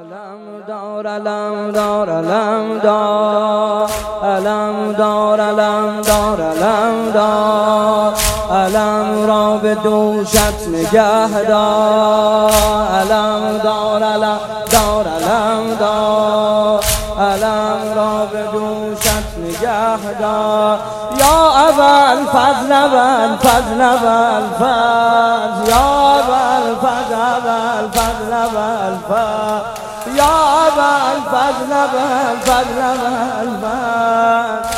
علم دار علم دار علم دار علم دار علم دار علم دار علم را به دوشت نگه دار علم دار علم دار علم دار علم را به دوشت نگه دار یا اول فضل اول فضل اول فضل یا اول فضل اول فضل اول فضل یا اول فضل اول فضل اول فضل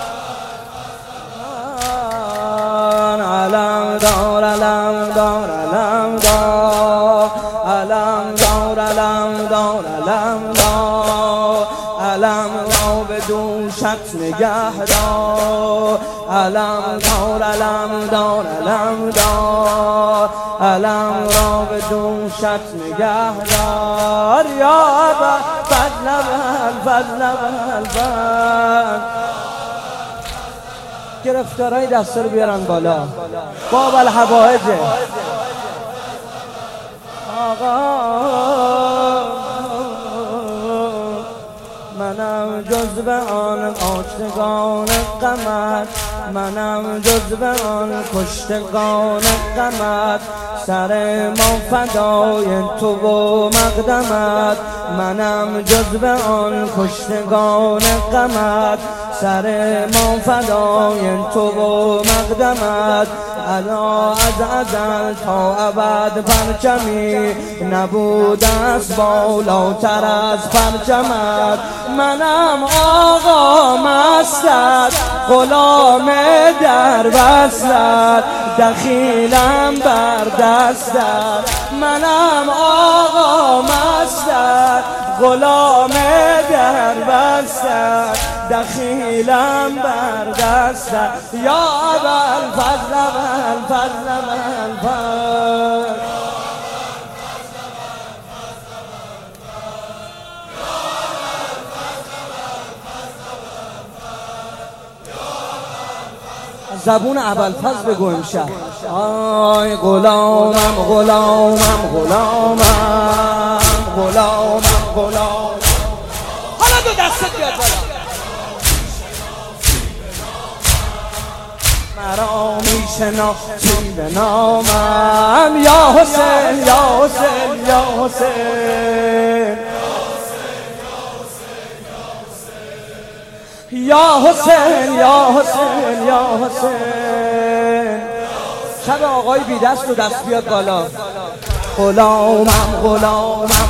علم دار علم دار علم دار علم دار علم دار علم دار علم را به دوشت نگه دار علم دار علم دار علم دار علم را به دوشت نگه دار یا ابا فضل اول فضل اول فضل گرفتارای دست رو بیارن بالا باب الحوائجه آقا منم جزو آن آشتگان غمت منم جزو آن کشتگان غمت سر ما فدای تو و مقدمت منم جزو آن کشتگان غمت سر ما فدای تو و مقدمت الا از ازل تا ابد پرچمی نبود از بالاتر از پرچمت منم آقا مستت غلام در وصلت دخیلم بر دستت منم آقا مستت غلام در وصلت دخیلم بر دستت یا اول فضل اول فضل اول فضل زبون اول فضل بگو امشب آی غلامم غلامم غلامم غلامم غلام حالا دو دستت بیاد بالا مرا میشناسی به نامم یا حسین یا حسین یا حسین یا حسین یا حسین یا حسین شب آقای بی دست و دست بیاد بالا غلامم غلامم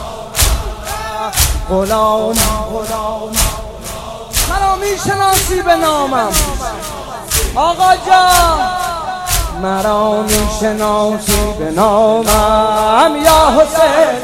غلامم غلامم مرا میشناسی به نامم آقا جان مرا میشناسی به نامم یا حسین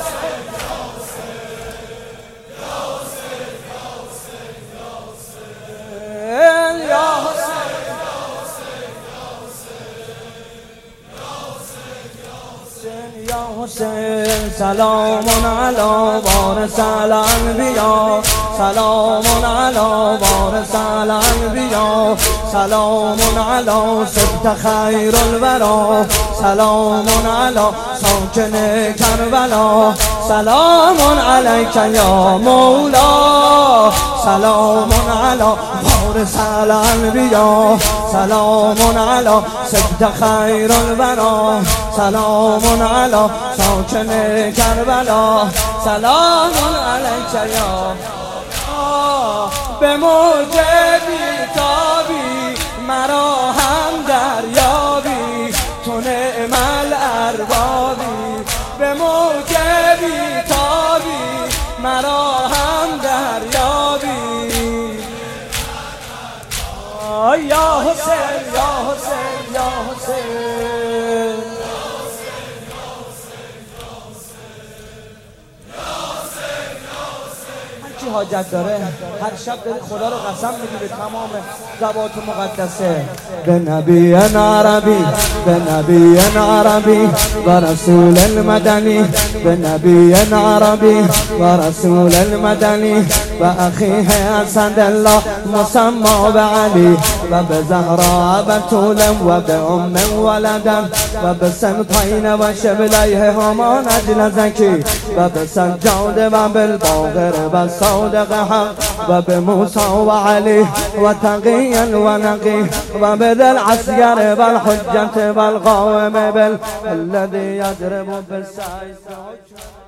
یا حسین سلام علی وارث الانبیا سلام علی وارث الانبیا سلام علی سبط خیر الورا سلام علی ساکن کربلا سلام علیک یا مولا سلام علی وارث الانبیا سلام علی سبط خیر الورا سلام علی ساکن کربلا سلام علیک یا به موج بیتابی مرا هم دریابی تو نعم الاربابی به موج بیتابی مرا هم دریابی یا حسین یا حسین یا حسین هرچی حاجت داره هر شب داری خدا رو قسم میگی به تمام زبات مقدسه به نبی عربی به نبی عربی و رسول المدنی بنبي عربي ورسول المدني وأخيه أسد الله مسمى بعلي وبزهراء بتولا وبأم ولدا وبسنتين وشبليه هما نجل زكي وبسجاد وبالباغر والصادق حق وبموسى وعلي وتقيا ونقي وبذا العسكر والحجة والقوم الذي يضرب بالسيف